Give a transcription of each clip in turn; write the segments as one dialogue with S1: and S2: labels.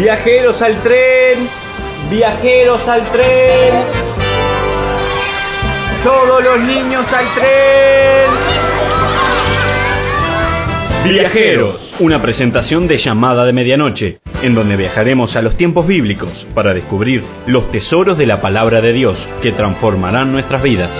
S1: Viajeros al tren, viajeros al tren. Todos los niños al tren. Viajeros, una presentación de Llamada de Medianoche, en donde viajaremos a los tiempos bíblicos para descubrir los tesoros de la palabra de Dios que transformarán nuestras vidas.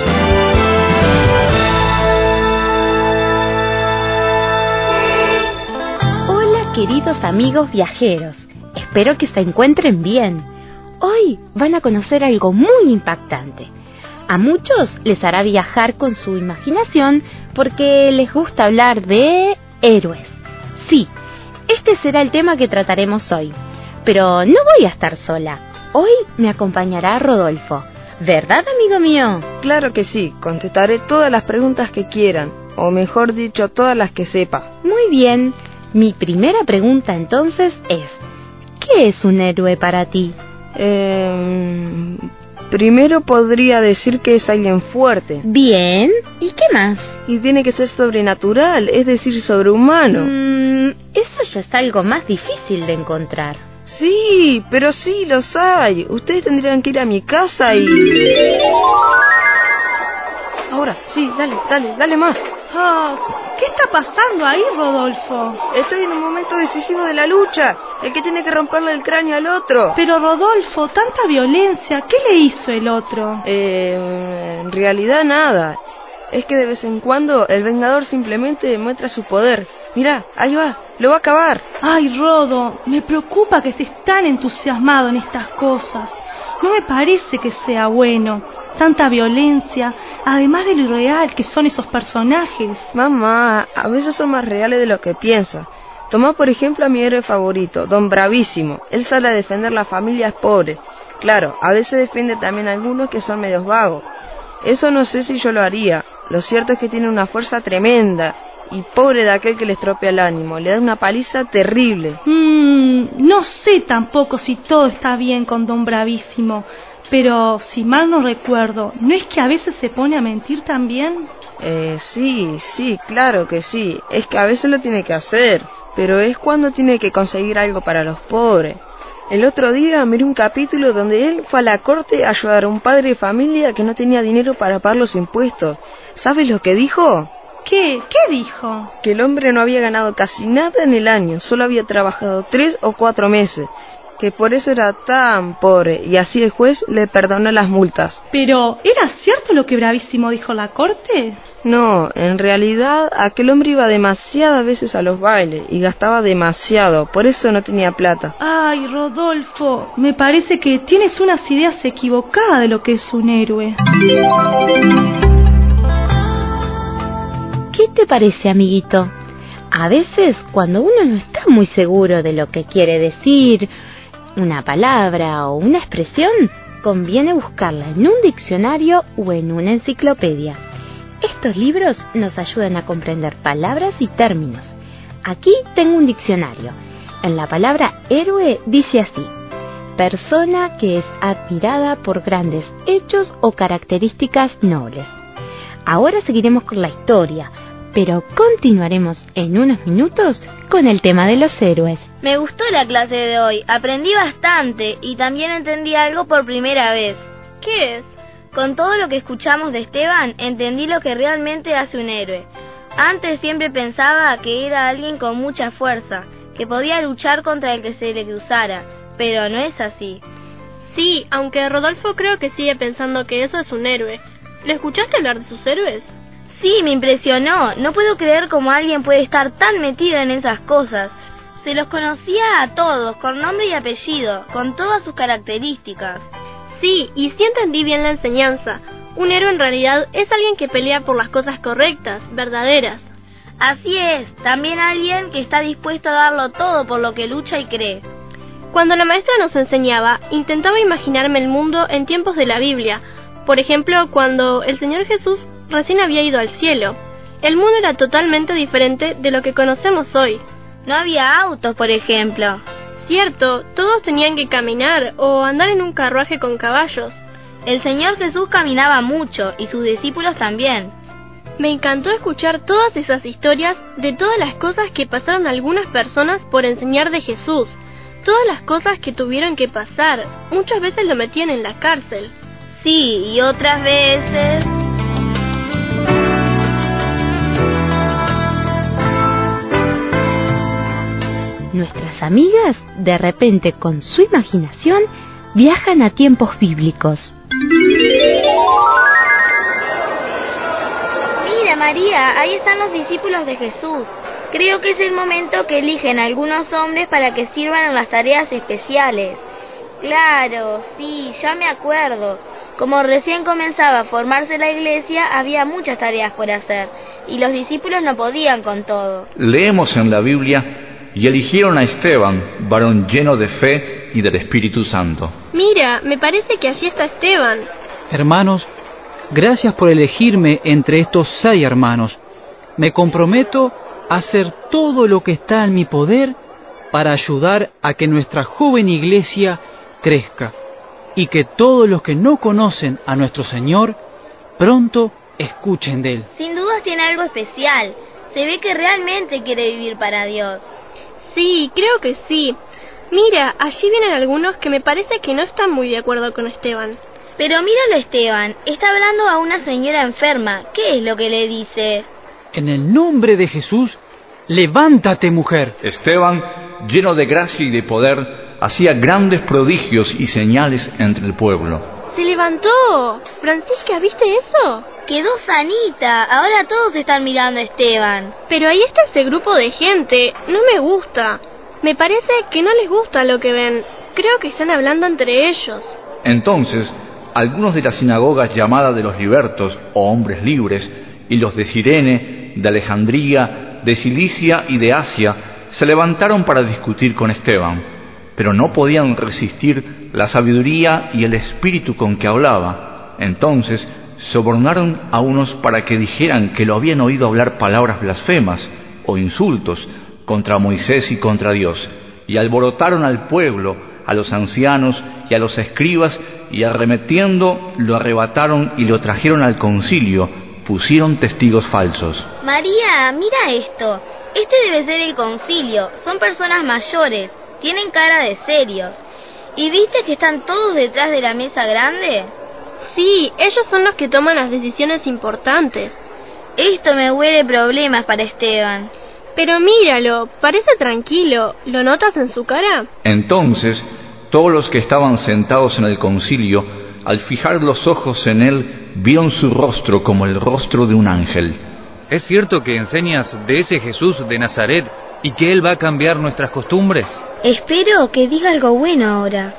S2: Hola queridos amigos viajeros, espero que se encuentren bien. Hoy van a conocer algo muy impactante. A muchos les hará viajar con su imaginación porque les gusta hablar de héroes. Sí, este será el tema que trataremos hoy. Pero no voy a estar sola. Hoy me acompañará Rodolfo. ¿Verdad, amigo mío?
S3: Claro que sí, contestaré todas las preguntas que quieran, o mejor dicho, todas las que sepa.
S2: Muy bien. Mi primera pregunta entonces es, ¿qué es un héroe para ti?
S3: Primero podría decir que es alguien fuerte.
S2: Bien, ¿y qué más?
S3: Y tiene que ser sobrenatural, es decir, sobrehumano.
S2: Eso ya es algo más difícil de encontrar.
S3: Sí, pero sí los hay. Ustedes tendrían que ir a mi casa y... Ahora, sí, dale más.
S4: ¿Qué está pasando ahí, Rodolfo?
S3: Estoy en un momento decisivo de la lucha. El que tiene que romperle el cráneo al otro.
S4: Pero Rodolfo, tanta violencia, ¿qué le hizo el otro?
S3: En realidad nada. Es que de vez en cuando el Vengador simplemente muestra su poder. Mirá, ahí va, lo va a acabar.
S4: Ay, Rodo, me preocupa que estés tan entusiasmado en estas cosas. No me parece que sea bueno. Tanta violencia, además de lo irreal que son esos personajes.
S3: Mamá, a veces son más reales de lo que piensas. Tomá por ejemplo a mi héroe favorito, Don Bravísimo. Él sale a defender las familias pobres. Claro, a veces defiende también a algunos que son medios vagos. Eso no sé si yo lo haría. Lo cierto es que tiene una fuerza tremenda. Y pobre de aquel que le estropea el ánimo, le da una paliza terrible.
S4: No sé tampoco si todo está bien con Don Bravísimo. Pero, si mal no recuerdo, ¿no es que a veces se pone a mentir también?
S3: Sí, claro que sí. Es que a veces lo tiene que hacer, pero es cuando tiene que conseguir algo para los pobres. El otro día miré un capítulo donde él fue a la corte a ayudar a un padre de familia que no tenía dinero para pagar los impuestos. ¿Sabes lo que dijo?
S4: ¿Qué? ¿Qué dijo?
S3: Que el hombre no había ganado casi nada en el año, solo había trabajado 3 o 4 meses. Que por eso era tan pobre, y así el juez le perdonó las multas.
S4: ¿Pero era cierto lo que Bravísimo dijo la corte?
S3: No, en realidad aquel hombre iba demasiadas veces a los bailes y gastaba demasiado, por eso no tenía plata.
S4: Ay, Rodolfo, me parece que tienes unas ideas equivocadas de lo que es un héroe.
S2: ¿Qué te parece, amiguito? A veces, cuando uno no está muy seguro de lo que quiere decir, una palabra o una expresión, conviene buscarla en un diccionario o en una enciclopedia. Estos libros nos ayudan a comprender palabras y términos. Aquí tengo un diccionario. En la palabra héroe dice así: persona que es admirada por grandes hechos o características nobles. Ahora seguiremos con la historia, pero continuaremos en unos minutos con el tema de los héroes.
S5: Me gustó la clase de hoy, aprendí bastante y también entendí algo por primera vez.
S6: ¿Qué es?
S5: Con todo lo que escuchamos de Esteban, entendí lo que realmente hace un héroe. Antes siempre pensaba que era alguien con mucha fuerza, que podía luchar contra el que se le cruzara, pero no es así.
S6: Sí, aunque Rodolfo creo que sigue pensando que eso es un héroe. ¿Le escuchaste hablar de sus héroes?
S5: Sí, me impresionó. No puedo creer cómo alguien puede estar tan metido en esas cosas. Se los conocía a todos, con nombre y apellido, con todas sus características.
S6: Sí, y sí entendí bien la enseñanza. Un héroe en realidad es alguien que pelea por las cosas correctas, verdaderas.
S5: Así es, también alguien que está dispuesto a darlo todo por lo que lucha y cree.
S6: Cuando la maestra nos enseñaba, intentaba imaginarme el mundo en tiempos de la Biblia. Por ejemplo, cuando el Señor Jesús recién había ido al cielo. El mundo era totalmente diferente de lo que conocemos hoy.
S5: No había autos, por ejemplo.
S6: Cierto, todos tenían que caminar o andar en un carruaje con caballos.
S5: El Señor Jesús caminaba mucho y sus discípulos también.
S6: Me encantó escuchar todas esas historias de todas las cosas que pasaron algunas personas por enseñar de Jesús. todas las cosas que tuvieron que pasar. Muchas veces lo metían en la cárcel.
S5: Sí, y otras veces...
S2: Nuestras amigas, de repente, con su imaginación, viajan a tiempos bíblicos.
S5: Mira, María, ahí están los discípulos de Jesús. Creo que es el momento que eligen a algunos hombres para que sirvan en las tareas especiales. Claro, sí, ya me acuerdo. Como recién comenzaba a formarse la iglesia, había muchas tareas por hacer, y los discípulos no podían con todo.
S7: Leemos en la Biblia: y eligieron a Esteban, varón lleno de fe y del Espíritu Santo.
S6: Mira, me parece que allí está Esteban.
S8: Hermanos, gracias por elegirme entre estos 6 hermanos. Me comprometo a hacer todo lo que está en mi poder para ayudar a que nuestra joven iglesia crezca y que todos los que no conocen a nuestro Señor pronto escuchen de Él.
S5: Sin dudas tiene algo especial. Se ve que realmente quiere vivir para Dios.
S6: Sí, creo que sí. Mira, allí vienen algunos que me parece que no están muy de acuerdo con Esteban.
S5: Pero míralo, Esteban, está hablando a una señora enferma. ¿Qué es lo que le dice?
S8: En el nombre de Jesús, levántate, mujer.
S7: Esteban, lleno de gracia y de poder, hacía grandes prodigios y señales entre el pueblo.
S6: ¡Se levantó! Francisca, ¿viste eso?
S5: Quedó sanita. Ahora todos están mirando a Esteban.
S6: Pero ahí está ese grupo de gente. No me gusta. Me parece que no les gusta lo que ven. Creo que están hablando entre ellos.
S7: Entonces, algunos de la sinagoga llamada de los libertos, o hombres libres, y los de Cirene, de Alejandría, de Cilicia y de Asia, se levantaron para discutir con Esteban, pero no podían resistir la sabiduría y el espíritu con que hablaba. Entonces sobornaron a unos para que dijeran que lo habían oído hablar palabras blasfemas o insultos contra Moisés y contra Dios, y alborotaron al pueblo, a los ancianos y a los escribas, y arremetiendo lo arrebataron y lo trajeron al concilio. Pusieron testigos falsos.
S5: María, mira esto. Este debe ser el concilio. Son personas mayores. Tienen cara de serios. ¿Y viste que están todos detrás de la mesa grande?
S6: Sí, ellos son los que toman las decisiones importantes.
S5: Esto me huele problemas para Esteban.
S6: Pero míralo, parece tranquilo. ¿Lo notas en su cara?
S7: Entonces, todos los que estaban sentados en el concilio, al fijar los ojos en él, vieron su rostro como el rostro de un ángel.
S9: ¿Es cierto que enseñas de ese Jesús de Nazaret y que Él va a cambiar nuestras costumbres?
S5: Espero que diga algo bueno ahora.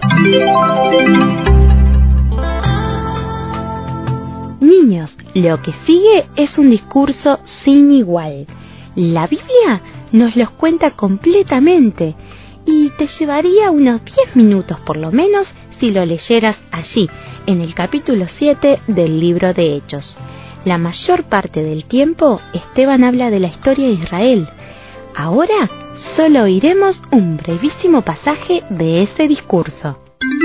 S2: Niños, lo que sigue es un discurso sin igual. La Biblia nos los cuenta completamente y te llevaría unos 10 minutos por lo menos si lo leyeras allí, en el capítulo 7 del libro de Hechos. La mayor parte del tiempo Esteban habla de la historia de Israel. Ahora solo oiremos un brevísimo pasaje de ese discurso.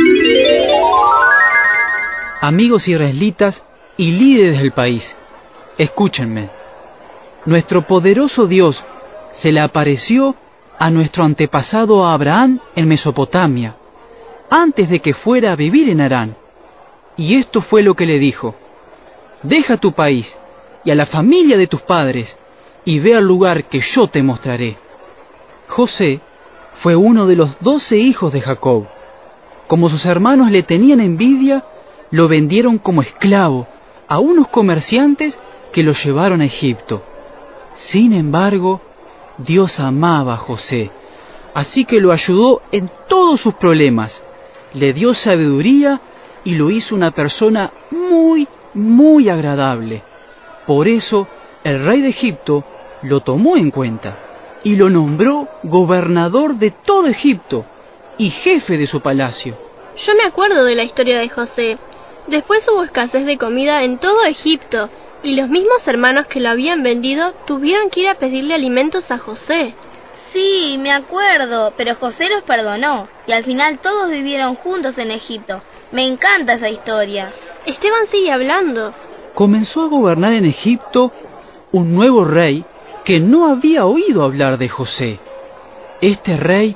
S8: Amigos israelitas y líderes del país, escúchenme. Nuestro poderoso Dios se le apareció a nuestro antepasado Abraham en Mesopotamia, antes de que fuera a vivir en Harán. Y esto fue lo que le dijo: deja tu país y a la familia de tus padres y ve al lugar que yo te mostraré. José fue uno de los 12 hijos de Jacob. Como sus hermanos le tenían envidia, lo vendieron como esclavo a unos comerciantes que lo llevaron a Egipto. Sin embargo, Dios amaba a José, así que lo ayudó en todos sus problemas, le dio sabiduría y lo hizo una persona muy agradable. Por eso, el rey de Egipto lo tomó en cuenta y lo nombró gobernador de todo Egipto y jefe de su palacio.
S6: Yo me acuerdo de la historia de José. Después hubo escasez de comida en todo Egipto y los mismos hermanos que lo habían vendido tuvieron que ir a pedirle alimentos a José.
S5: Sí, me acuerdo, pero José los perdonó y al final todos vivieron juntos en Egipto. Me encanta esa historia.
S6: Esteban sigue hablando.
S8: Comenzó a gobernar en Egipto un nuevo rey que no había oído hablar de José. Este rey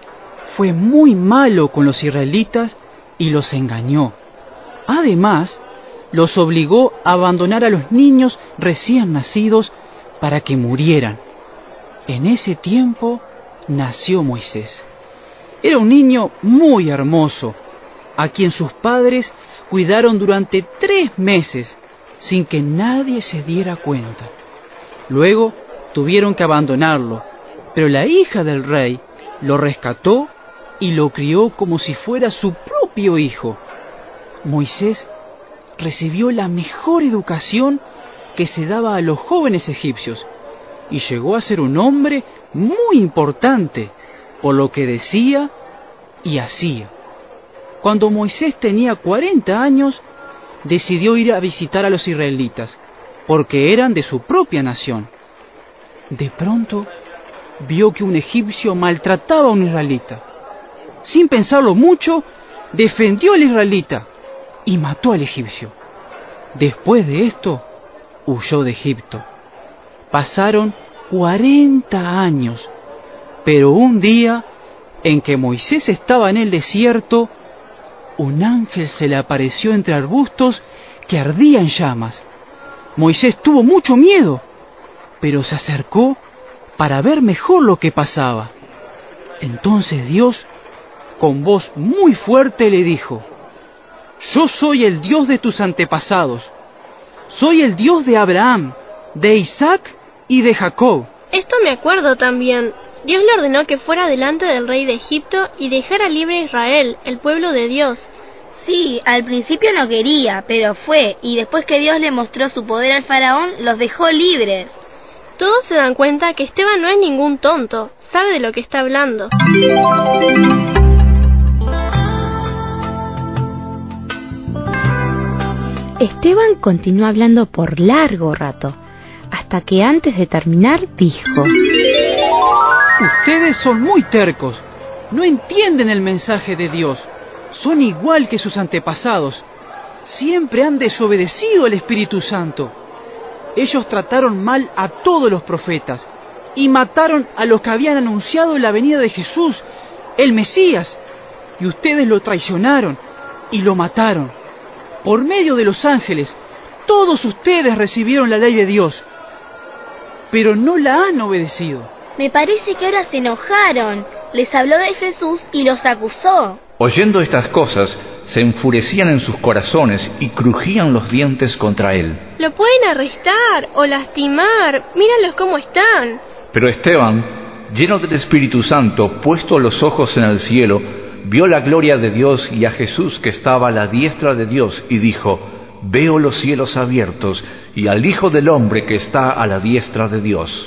S8: fue muy malo con los israelitas y los engañó. Además, los obligó a abandonar a los niños recién nacidos para que murieran. En ese tiempo nació Moisés. Era un niño muy hermoso, a quien sus padres cuidaron durante 3 meses, sin que nadie se diera cuenta. Luego tuvieron que abandonarlo, pero la hija del rey lo rescató y lo crió como si fuera su propio hijo. Moisés recibió la mejor educación que se daba a los jóvenes egipcios y llegó a ser un hombre muy importante por lo que decía y hacía. Cuando Moisés tenía 40 años, decidió ir a visitar a los israelitas, porque eran de su propia nación. De pronto, vio que un egipcio maltrataba a un israelita. Sin pensarlo mucho, defendió al israelita y mató al egipcio. Después de esto, huyó de Egipto. Pasaron 40 años, pero un día en que Moisés estaba en el desierto, un ángel se le apareció entre arbustos que ardían llamas. Moisés tuvo mucho miedo, pero se acercó para ver mejor lo que pasaba. Entonces Dios, con voz muy fuerte, le dijo: «Yo soy el Dios de tus antepasados. Soy el Dios de Abraham, de Isaac y de Jacob».
S6: Esto me acuerdo también. Dios le ordenó que fuera delante del rey de Egipto y dejara libre a Israel, el pueblo de Dios.
S5: Sí, al principio no quería, pero fue, y después que Dios le mostró su poder al faraón, los dejó libres.
S6: Todos se dan cuenta que Esteban no es ningún tonto, sabe de lo que está hablando.
S2: Esteban continuó hablando por largo rato, hasta que antes de terminar dijo:
S8: «Ustedes son muy tercos, no entienden el mensaje de Dios, son igual que sus antepasados, siempre han desobedecido al Espíritu Santo. Ellos trataron mal a todos los profetas y mataron a los que habían anunciado la venida de Jesús, el Mesías, y ustedes lo traicionaron y lo mataron. Por medio de los ángeles, todos ustedes recibieron la ley de Dios, pero no la han obedecido».
S5: Me parece que ahora se enojaron. Les habló de Jesús y los acusó.
S7: Oyendo estas cosas, se enfurecían en sus corazones y crujían los dientes contra él.
S6: Lo pueden arrestar o lastimar. Míralos cómo están.
S7: Pero Esteban, lleno del Espíritu Santo, puesto los ojos en el cielo, vio la gloria de Dios y a Jesús que estaba a la diestra de Dios y dijo: «Veo los cielos abiertos y al Hijo del Hombre que está a la diestra de Dios».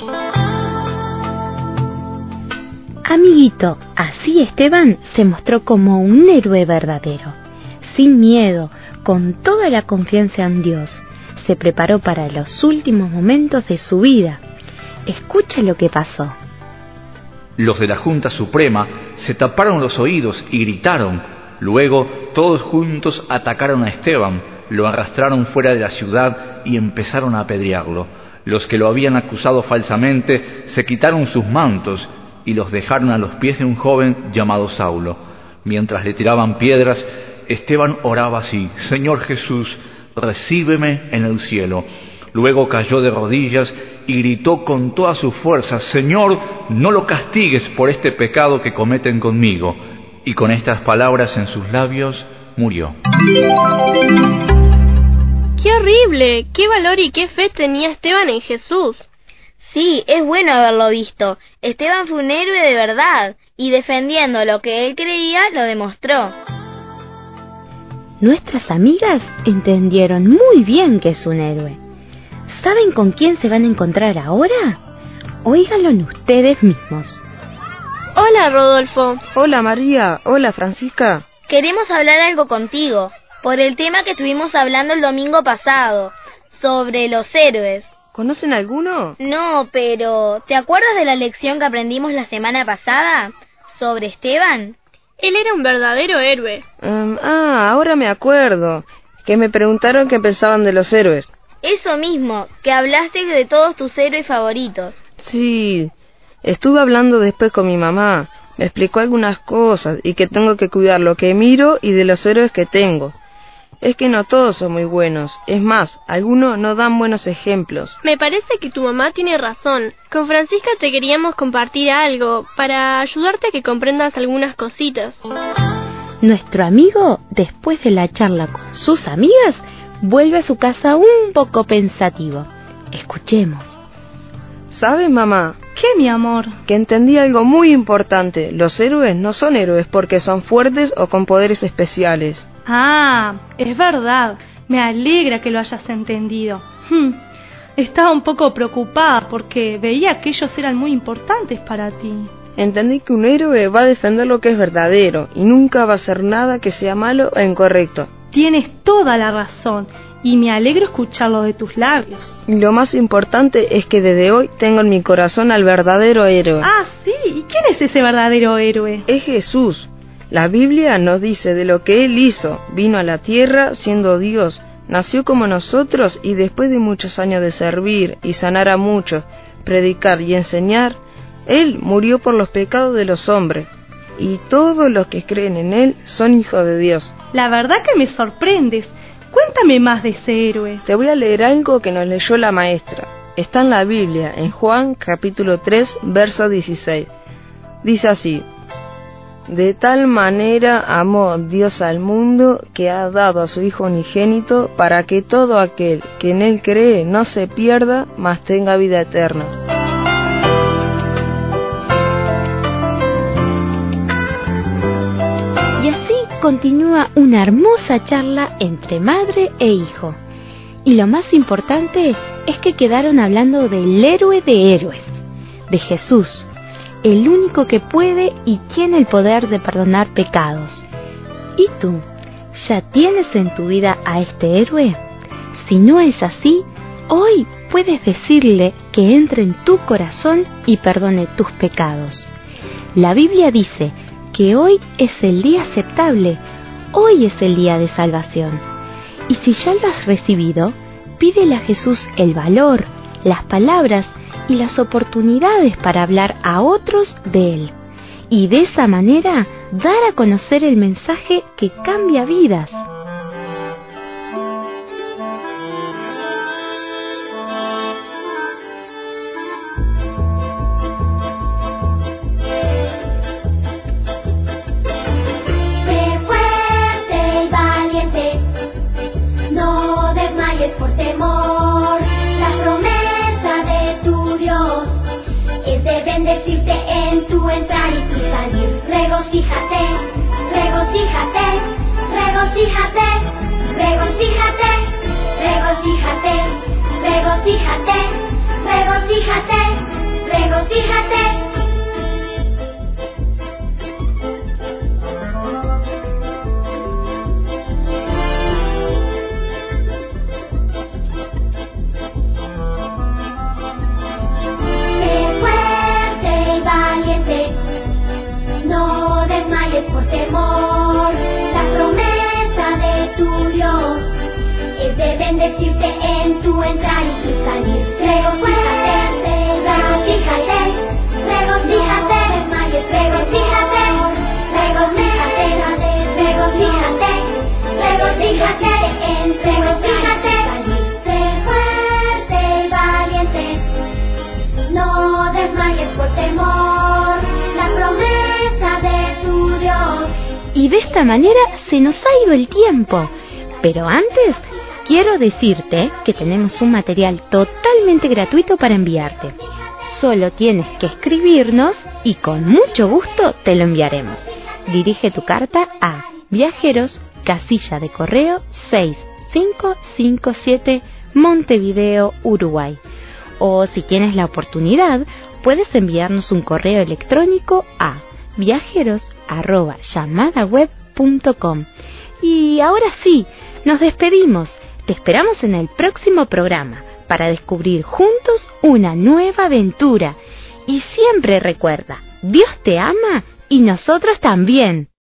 S2: Amiguito, así Esteban se mostró como un héroe verdadero. Sin miedo, con toda la confianza en Dios, se preparó para los últimos momentos de su vida. Escucha lo que pasó.
S7: Los de la Junta Suprema se taparon los oídos y gritaron. Luego, todos juntos atacaron a Esteban, lo arrastraron fuera de la ciudad y empezaron a apedrearlo. Los que lo habían acusado falsamente se quitaron sus mantos y los dejaron a los pies de un joven llamado Saulo. Mientras le tiraban piedras, Esteban oraba así: «Señor Jesús, recíbeme en el cielo». Luego cayó de rodillas y gritó con todas sus fuerzas: «Señor, no lo castigues por este pecado que cometen conmigo». Y con estas palabras en sus labios, murió.
S6: ¡Qué horrible! ¡Qué valor y qué fe tenía Esteban en Jesús!
S5: Sí, es bueno haberlo visto. Esteban fue un héroe de verdad, y defendiendo lo que él creía, lo demostró.
S2: Nuestras amigas entendieron muy bien que es un héroe. ¿Saben con quién se van a encontrar ahora? Óiganlo en ustedes mismos.
S6: Hola, Rodolfo.
S3: Hola, María. Hola, Francisca.
S5: Queremos hablar algo contigo, por el tema que estuvimos hablando el domingo pasado, sobre los héroes.
S3: ¿Conocen alguno?
S5: No, pero ¿te acuerdas de la lección que aprendimos la semana pasada sobre Esteban?
S6: Él era un verdadero héroe.
S3: Ahora me acuerdo. Que me preguntaron qué pensaban de los héroes.
S5: Eso mismo, que hablaste de todos tus héroes favoritos.
S3: Sí, estuve hablando después con mi mamá Me explicó algunas cosas y que tengo que cuidar lo que miro y de los héroes que tengo. Es que no todos son muy buenos. Es más, algunos no dan buenos ejemplos.
S6: Me parece que tu mamá tiene razón. Con Francisca te queríamos compartir algo para ayudarte a que comprendas algunas cositas.
S2: Nuestro amigo, después de la charla con sus amigas, vuelve a su casa un poco pensativo. Escuchemos.
S3: ¿Sabes, mamá?
S4: ¿Qué, mi amor?
S3: Que entendí algo muy importante. Los héroes no son héroes porque son fuertes o con poderes especiales.
S4: Ah, es verdad. Me alegra que lo hayas entendido. Estaba un poco preocupada porque veía que ellos eran muy importantes para ti.
S3: Entendí que un héroe va a defender lo que es verdadero y nunca va a hacer nada que sea malo o incorrecto.
S4: Tienes toda la razón y me alegro escucharlo de tus labios.
S3: Y lo más importante es que desde hoy tengo en mi corazón al verdadero héroe.
S4: Ah, sí. ¿Y quién es ese verdadero héroe?
S3: Es Jesús. La Biblia nos dice de lo que Él hizo. Vino a la tierra siendo Dios, nació como nosotros y después de muchos años de servir y sanar a muchos, predicar y enseñar, Él murió por los pecados de los hombres. Y todos los que creen en Él son hijos de Dios.
S4: La verdad que me sorprendes. Cuéntame más de ese héroe.
S3: Te voy a leer algo que nos leyó la maestra. Está en la Biblia, en Juan capítulo 3, verso 16. Dice así: de tal manera amó Dios al mundo que ha dado a su Hijo unigénito para que todo aquel que en Él cree no se pierda, mas tenga vida eterna.
S2: Y así continúa una hermosa charla entre madre e hijo. Y lo más importante es que quedaron hablando del héroe de héroes, de Jesús, el único que puede y tiene el poder de perdonar pecados. ¿Y tú? ¿Ya tienes en tu vida a este héroe? Si no es así, hoy puedes decirle que entre en tu corazón y perdone tus pecados. La Biblia dice que hoy es el día aceptable, hoy es el día de salvación. Y si ya lo has recibido, pídele a Jesús el valor, las palabras y las oportunidades para hablar a otros de Él. Y de esa manera dar a conocer el mensaje que cambia vidas.
S10: Sé fuerte y valiente, no desmayes por temor. La promesa de tu Dios es de bendecirte en tu entrar y tu salir. Regocíjate, regocíjate, regocíjate, regocíjate, regocíjate, regocíjate, regocíjate, regocíjate. No desmayes por temor, la promesa de tu Dios es de bendecirte en tu entrar y tu salir. Regocíjate, regocíjate, regocíjate, desmayes, regocíjate, regocíjate, regocíjate, regocíjate, regocíjate. Sé fuerte y valiente, no desmayes por temor, la promesa de tu Dios.
S2: Y de esta manera se nos ha ido el tiempo. Pero antes, quiero decirte que tenemos un material totalmente gratuito para enviarte. Solo tienes que escribirnos y con mucho gusto te lo enviaremos. Dirige tu carta a Viajeros, Casilla de Correo 6557, Montevideo, Uruguay. O si tienes la oportunidad, puedes enviarnos un correo electrónico a viajeros@llamadaweb.com. Y ahora sí, nos despedimos. Te esperamos en el próximo programa para descubrir juntos una nueva aventura. Y siempre recuerda, Dios te ama y nosotros también.